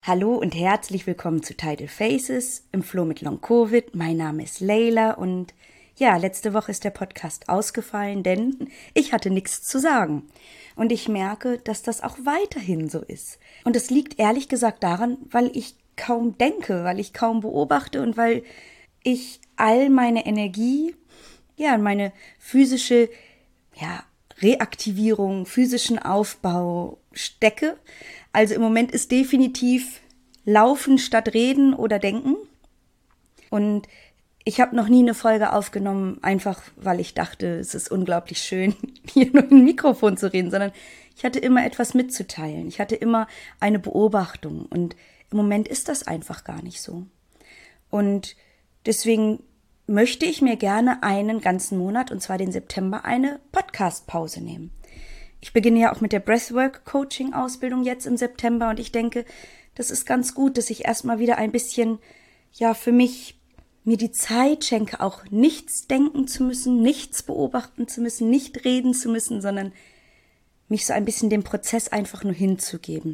Hallo und herzlich willkommen zu Tidal Faces im Flow mit Long Covid. Mein Name ist Leila und ja, letzte Woche ist der Podcast ausgefallen, denn ich hatte nichts zu sagen. Und ich merke, dass das auch weiterhin so ist. Und es liegt ehrlich gesagt daran, weil ich kaum denke, weil ich kaum beobachte und weil ich all meine Energie, in meine physische, Reaktivierung, physischen Aufbau stecke. Also im Moment ist definitiv Laufen statt Reden oder Denken. Und ich habe noch nie eine Folge aufgenommen, einfach weil ich dachte, es ist unglaublich schön, hier nur in ein Mikrofon zu reden, sondern ich hatte immer etwas mitzuteilen. Ich hatte immer eine Beobachtung. Und im Moment ist das einfach gar nicht so. Und deswegen möchte ich mir gerne einen ganzen Monat, und zwar den September, eine Podcast-Pause nehmen. Ich beginne ja auch mit der Breathwork-Coaching-Ausbildung jetzt im September und ich denke, das ist ganz gut, dass ich erstmal wieder ein bisschen, für mich mir die Zeit schenke, auch nichts denken zu müssen, nichts beobachten zu müssen, nicht reden zu müssen, sondern mich so ein bisschen dem Prozess einfach nur hinzugeben.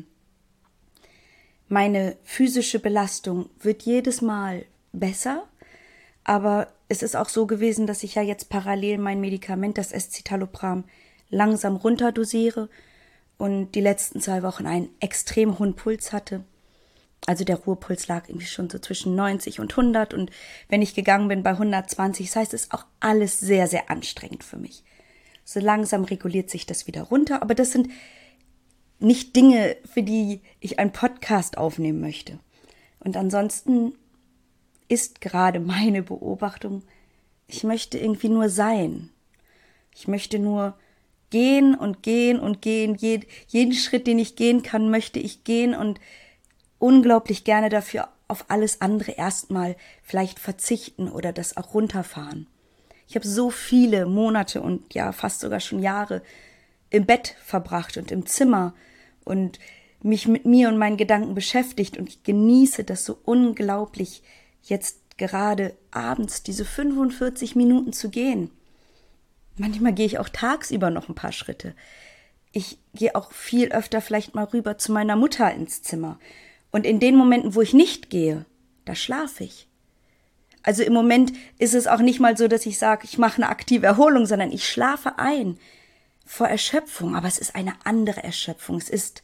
Meine physische Belastung wird jedes Mal besser, aber es ist auch so gewesen, dass ich ja jetzt parallel mein Medikament, das Escitalopram, langsam runterdosiere und die letzten 2 Wochen einen extrem hohen Puls hatte. Also der Ruhepuls lag irgendwie schon so zwischen 90 und 100 und wenn ich gegangen bin bei 120, das heißt, es ist auch alles sehr, sehr anstrengend für mich. So langsam reguliert sich das wieder runter, aber das sind nicht Dinge, für die ich einen Podcast aufnehmen möchte. Und ansonsten ist gerade meine Beobachtung, ich möchte irgendwie nur sein. Ich möchte nur gehen und gehen und gehen. Jeden Schritt, den ich gehen kann, möchte ich gehen und unglaublich gerne dafür auf alles andere erstmal vielleicht verzichten oder das auch runterfahren. Ich habe so viele Monate und fast sogar schon Jahre im Bett verbracht und im Zimmer und mich mit mir und meinen Gedanken beschäftigt und ich genieße das so unglaublich, jetzt gerade abends diese 45 Minuten zu gehen. Manchmal gehe ich auch tagsüber noch ein paar Schritte. Ich gehe auch viel öfter vielleicht mal rüber zu meiner Mutter ins Zimmer. Und in den Momenten, wo ich nicht gehe, da schlafe ich. Also im Moment ist es auch nicht mal so, dass ich sage, ich mache eine aktive Erholung, sondern ich schlafe ein vor Erschöpfung. Aber es ist eine andere Erschöpfung. Es ist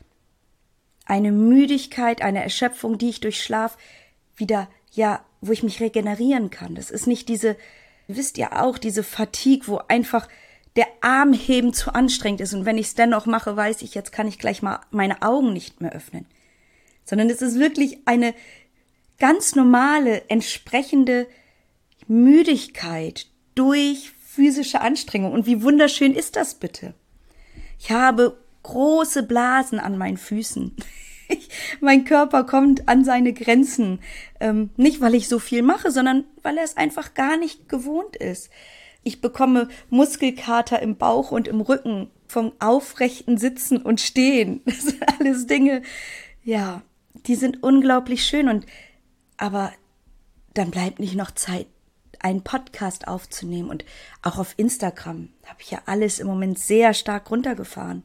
eine Müdigkeit, eine Erschöpfung, die ich durch Schlaf wieder, wo ich mich regenerieren kann. Das ist nicht diese, wisst ihr auch, diese Fatigue, wo einfach der Armheben zu anstrengend ist. Und wenn ich es dennoch mache, weiß ich, jetzt kann ich gleich mal meine Augen nicht mehr öffnen. Sondern es ist wirklich eine ganz normale, entsprechende Müdigkeit durch physische Anstrengung. Und wie wunderschön ist das bitte? Ich habe große Blasen an meinen Füßen. Mein Körper kommt an seine Grenzen. Nicht, weil ich so viel mache, sondern weil er es einfach gar nicht gewohnt ist. Ich bekomme Muskelkater im Bauch und im Rücken vom aufrechten Sitzen und Stehen. Das sind alles Dinge, die sind unglaublich schön. Aber dann bleibt nicht noch Zeit, einen Podcast aufzunehmen. Und auch auf Instagram habe ich ja alles im Moment sehr stark runtergefahren.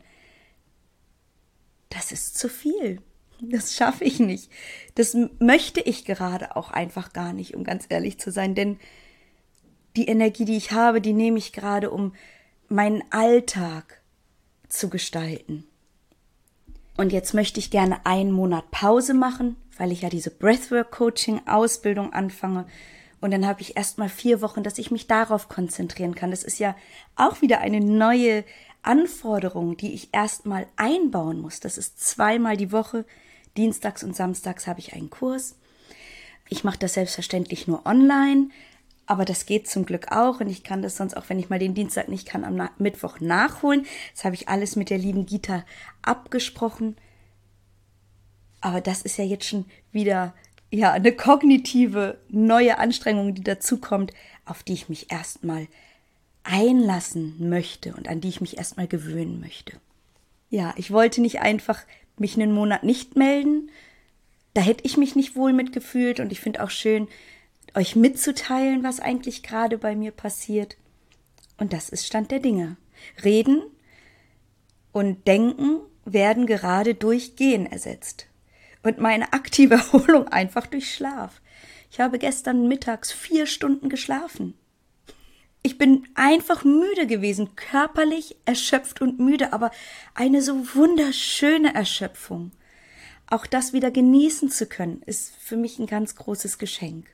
Das ist zu viel. Das schaffe ich nicht. Das möchte ich gerade auch einfach gar nicht, um ganz ehrlich zu sein. Denn die Energie, die ich habe, die nehme ich gerade, um meinen Alltag zu gestalten. Und jetzt möchte ich gerne einen Monat Pause machen, weil ich ja diese Breathwork-Coaching-Ausbildung anfange. Und dann habe ich erstmal 4 Wochen, dass ich mich darauf konzentrieren kann. Das ist ja auch wieder eine neue Anforderung, die ich erstmal einbauen muss. Das ist 2-mal die Woche. Dienstags und samstags habe ich einen Kurs. Ich mache das selbstverständlich nur online, aber das geht zum Glück auch und ich kann das sonst auch, wenn ich mal den Dienstag nicht kann, am Mittwoch nachholen. Das habe ich alles mit der lieben Gita abgesprochen. Aber das ist ja jetzt schon wieder eine kognitive neue Anstrengung, die dazukommt, auf die ich mich erstmal einlassen möchte und an die ich mich erstmal gewöhnen möchte. Ja, ich wollte nicht einfach mich einen Monat nicht melden. Da hätte ich mich nicht wohl mitgefühlt und ich finde auch schön, euch mitzuteilen, was eigentlich gerade bei mir passiert. Und das ist Stand der Dinge. Reden und Denken werden gerade durch Gehen ersetzt. und meine aktive Erholung einfach durch Schlaf. Ich habe gestern mittags 4 Stunden geschlafen. Ich bin einfach müde gewesen, körperlich erschöpft und müde, aber eine so wunderschöne Erschöpfung. Auch das wieder genießen zu können, ist für mich ein ganz großes Geschenk.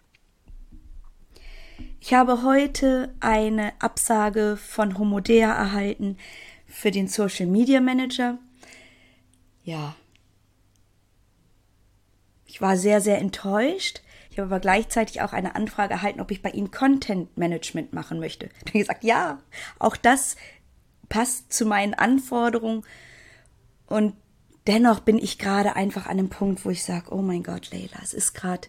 Ich habe heute eine Absage von Homodea erhalten für den Social Media Manager. Ja, ich war sehr, sehr enttäuscht. Ich habe aber gleichzeitig auch eine Anfrage erhalten, ob ich bei Ihnen Content Management machen möchte. Ich habe gesagt, ja, auch das passt zu meinen Anforderungen. Und dennoch bin ich gerade einfach an einem Punkt, wo ich sage, oh mein Gott, Leila, es ist gerade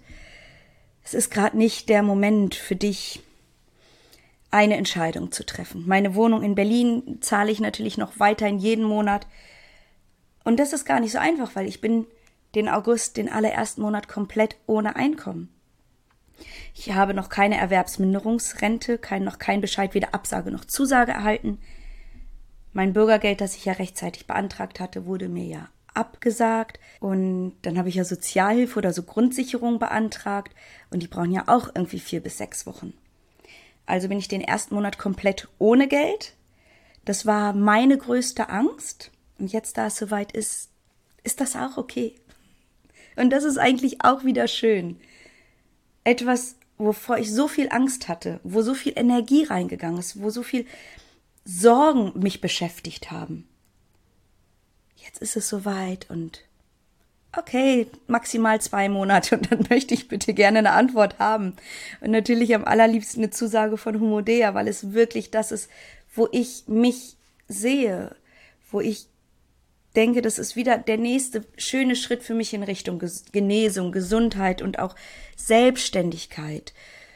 nicht der Moment für dich, eine Entscheidung zu treffen. Meine Wohnung in Berlin zahle ich natürlich noch weiterhin jeden Monat. Und das ist gar nicht so einfach, weil ich bin den August, den allerersten Monat, komplett ohne Einkommen. Ich habe noch keine Erwerbsminderungsrente, noch kein Bescheid, weder Absage noch Zusage erhalten. Mein Bürgergeld, das ich ja rechtzeitig beantragt hatte, wurde mir ja abgesagt. Und dann habe ich ja Sozialhilfe oder so Grundsicherung beantragt. Und die brauchen ja auch irgendwie 4 bis 6 Wochen. Also bin ich den ersten Monat komplett ohne Geld. Das war meine größte Angst. Und jetzt, da es soweit ist, ist das auch okay. Und das ist eigentlich auch wieder schön. Etwas, wovor ich so viel Angst hatte, wo so viel Energie reingegangen ist, wo so viel Sorgen mich beschäftigt haben. Jetzt ist es soweit und okay, maximal 2 Monate und dann möchte ich bitte gerne eine Antwort haben. Und natürlich am allerliebsten eine Zusage von Homodea, weil es wirklich das ist, wo ich mich sehe, wo ich denke, das ist wieder der nächste schöne Schritt für mich in Richtung Genesung, Gesundheit und auch Selbstständigkeit.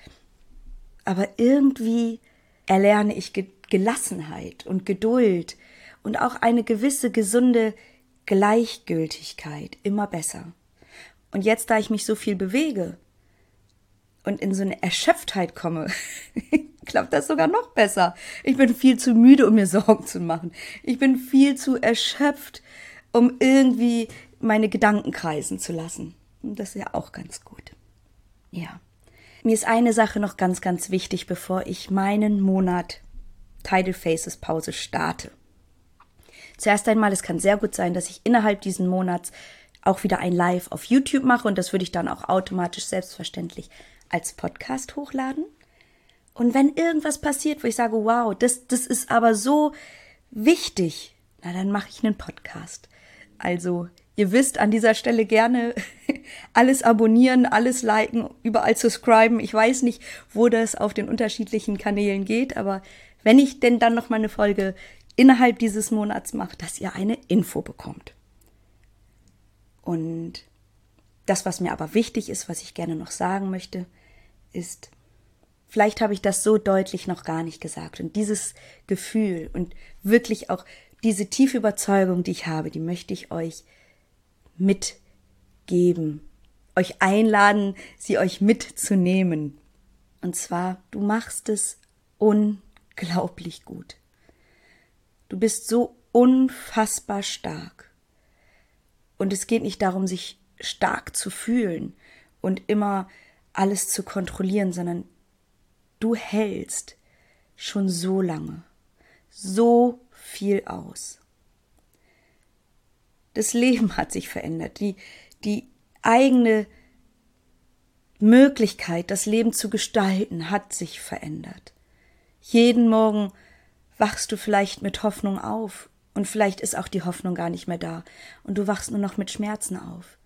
Aber irgendwie erlerne ich Gelassenheit und Geduld und auch eine gewisse gesunde Gleichgültigkeit immer besser. Und jetzt, da ich mich so viel bewege und in so eine Erschöpftheit komme, klappt das sogar noch besser. Ich bin viel zu müde, um mir Sorgen zu machen. Ich bin viel zu erschöpft, um irgendwie meine Gedanken kreisen zu lassen. Und das ist ja auch ganz gut. Ja. Mir ist eine Sache noch ganz, ganz wichtig, bevor ich meinen Monat Tidal Faces Pause starte. Zuerst einmal, es kann sehr gut sein, dass ich innerhalb diesen Monats auch wieder ein Live auf YouTube mache und das würde ich dann auch automatisch selbstverständlich als Podcast hochladen. Und wenn irgendwas passiert, wo ich sage, wow, das ist aber so wichtig, na dann mache ich einen Podcast. Also ihr wisst, an dieser Stelle gerne alles abonnieren, alles liken, überall subscriben. Ich weiß nicht, wo das auf den unterschiedlichen Kanälen geht, aber wenn ich denn dann noch mal eine Folge innerhalb dieses Monats mache, dass ihr eine Info bekommt. Und das, was mir aber wichtig ist, was ich gerne noch sagen möchte, ist, vielleicht habe ich das so deutlich noch gar nicht gesagt. Und dieses Gefühl und wirklich auch diese tiefe Überzeugung, die ich habe, die möchte ich euch mitgeben, euch einladen, sie euch mitzunehmen. Und zwar, du machst es unglaublich gut. Du bist so unfassbar stark. Und es geht nicht darum, sich stark zu fühlen und immer alles zu kontrollieren, sondern du hältst schon so lange, so viel aus. Das Leben hat sich verändert, die eigene Möglichkeit, das Leben zu gestalten, hat sich verändert. Jeden Morgen wachst du vielleicht mit Hoffnung auf und vielleicht ist auch die Hoffnung gar nicht mehr da und du wachst nur noch mit Schmerzen auf.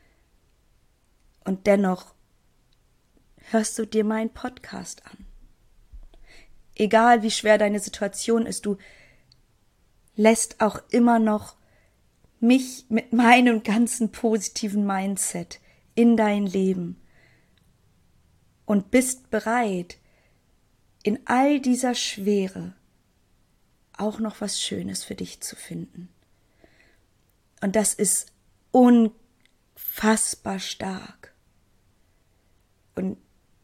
Und dennoch hörst du dir meinen Podcast an. Egal wie schwer deine Situation ist, du lässt auch immer noch mich mit meinem ganzen positiven Mindset in dein Leben und bist bereit, in all dieser Schwere auch noch was Schönes für dich zu finden. Und das ist unfassbar stark. Und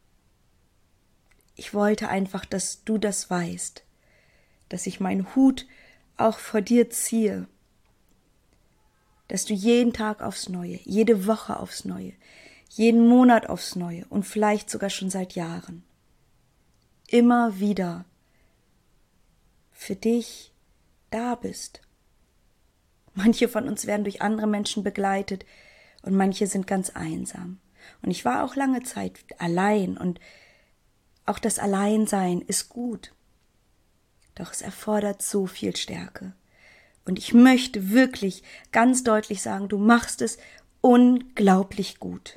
ich wollte einfach, dass du das weißt, dass ich meinen Hut auch vor dir ziehe, dass du jeden Tag aufs Neue, jede Woche aufs Neue, jeden Monat aufs Neue und vielleicht sogar schon seit Jahren immer wieder für dich da bist. Manche von uns werden durch andere Menschen begleitet und manche sind ganz einsam. Und ich war auch lange Zeit allein und auch das Alleinsein ist gut. Doch es erfordert so viel Stärke. Und ich möchte wirklich ganz deutlich sagen, du machst es unglaublich gut.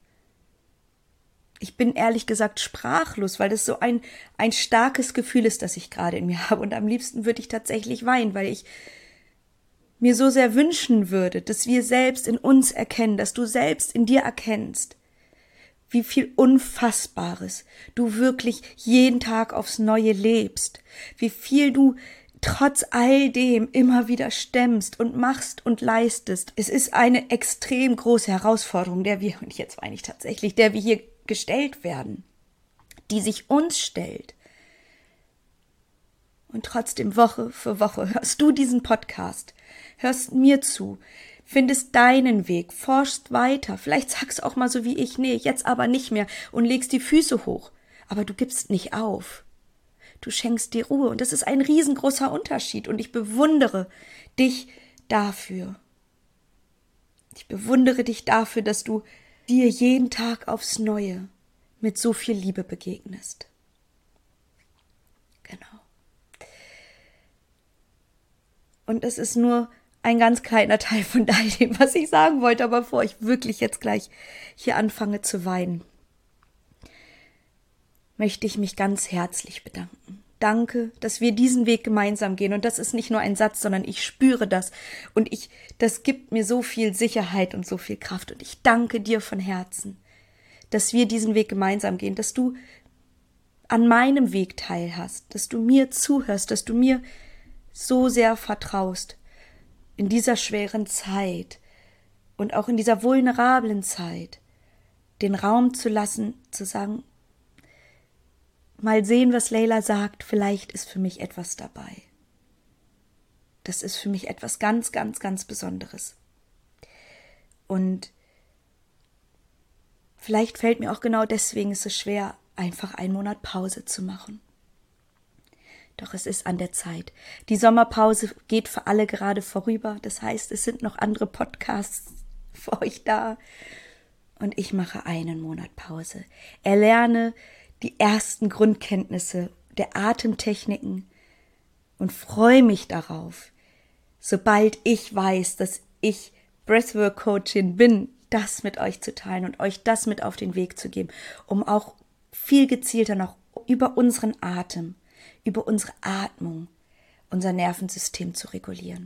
Ich bin ehrlich gesagt sprachlos, weil das so ein starkes Gefühl ist, das ich gerade in mir habe. Und am liebsten würde ich tatsächlich weinen, weil ich mir so sehr wünschen würde, dass wir selbst in uns erkennen, dass du selbst in dir erkennst, wie viel Unfassbares du wirklich jeden Tag aufs Neue lebst, wie viel du trotz all dem immer wieder stemmst und machst und leistest. Es ist eine extrem große Herausforderung, der wir hier gestellt werden, die sich uns stellt. Und trotzdem Woche für Woche hörst du diesen Podcast, hörst mir zu, findest deinen Weg, forschst weiter. Vielleicht sagst du auch mal so wie ich, nee, jetzt aber nicht mehr und legst die Füße hoch. Aber du gibst nicht auf. Du schenkst dir Ruhe und das ist ein riesengroßer Unterschied und ich bewundere dich dafür. Ich bewundere dich dafür, dass du dir jeden Tag aufs Neue mit so viel Liebe begegnest. Genau. Und es ist nur ein ganz kleiner Teil von all dem, was ich sagen wollte, aber bevor ich wirklich jetzt gleich hier anfange zu weinen, möchte ich mich ganz herzlich bedanken. Danke, dass wir diesen Weg gemeinsam gehen. Und das ist nicht nur ein Satz, sondern ich spüre das. Und das gibt mir so viel Sicherheit und so viel Kraft. Und ich danke dir von Herzen, dass wir diesen Weg gemeinsam gehen, dass du an meinem Weg teilhast, dass du mir zuhörst, dass du mir so sehr vertraust in dieser schweren Zeit und auch in dieser vulnerablen Zeit, den Raum zu lassen, zu sagen, mal sehen, was Leila sagt, vielleicht ist für mich etwas dabei. Das ist für mich etwas ganz, ganz, ganz Besonderes. Und vielleicht fällt mir auch genau deswegen es so schwer, einfach einen Monat Pause zu machen. Doch es ist an der Zeit. Die Sommerpause geht für alle gerade vorüber. Das heißt, es sind noch andere Podcasts für euch da. Und ich mache einen Monat Pause. Erlerne die ersten Grundkenntnisse der Atemtechniken und freue mich darauf, sobald ich weiß, dass ich Breathwork-Coachin bin, das mit euch zu teilen und euch das mit auf den Weg zu geben, um auch viel gezielter noch über unseren Atem, über unsere Atmung, unser Nervensystem zu regulieren.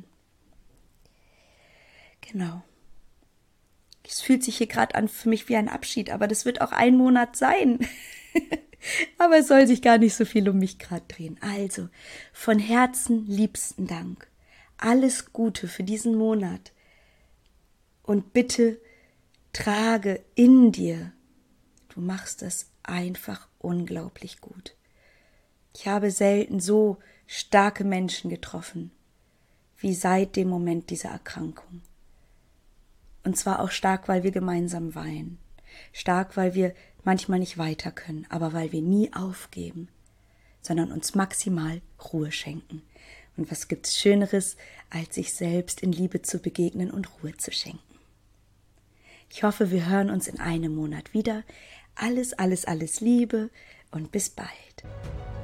Genau. Es fühlt sich hier gerade an für mich wie ein Abschied, aber das wird auch ein Monat sein. Aber es soll sich gar nicht so viel um mich gerade drehen. Also, von Herzen liebsten Dank. Alles Gute für diesen Monat. Und bitte trage in dir. Du machst das einfach unglaublich gut. Ich habe selten so starke Menschen getroffen, wie seit dem Moment dieser Erkrankung. Und zwar auch stark, weil wir gemeinsam weinen. Stark, weil wir manchmal nicht weiter können, aber weil wir nie aufgeben, sondern uns maximal Ruhe schenken. Und was gibt's Schöneres, als sich selbst in Liebe zu begegnen und Ruhe zu schenken? Ich hoffe, wir hören uns in einem Monat wieder. Alles, alles, alles Liebe und bis bald.